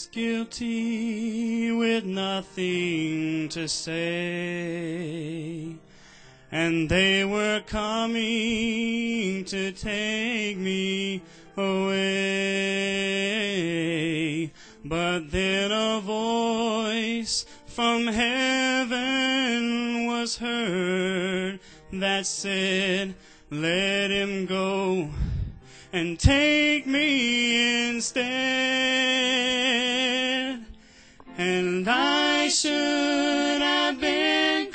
was guilty with nothing to say, and they were coming to take me away. But then a voice from heaven was heard that said, let him go and take me instead. And I should have been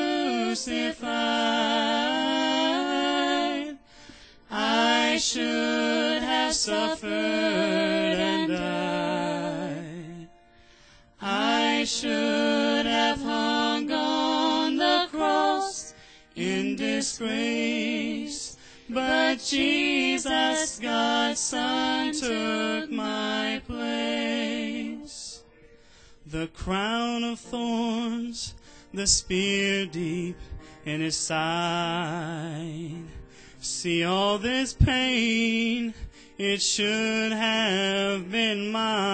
crucified. I should have suffered and died. I should have hung on the cross in disgrace. But Jesus, God's Son, took my place. The crown of thorns, the spear deep in his side. See all this pain, it should have been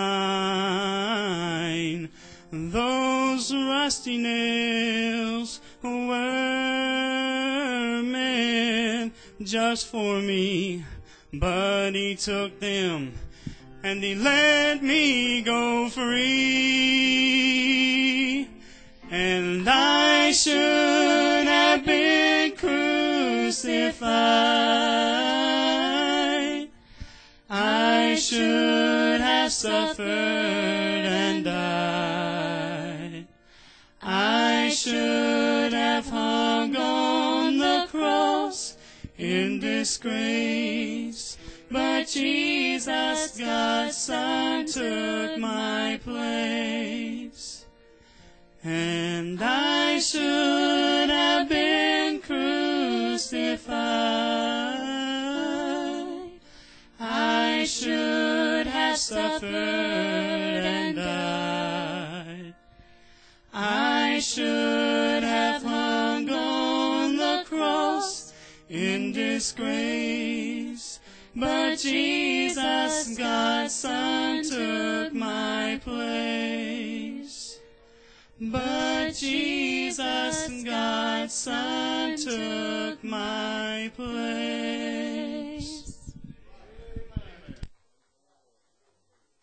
mine. Those rusty nails were meant just for me, but he took them and he let me go free. And I should have been crucified. I should have suffered and died. I should have hung on the cross in disgrace. But Jesus, God's Son, took my place. And I should have been crucified. I should have suffered and died. I should have hung on the cross in disgrace. But Jesus, God's Son, took my place. But Jesus, God's Son, took my place.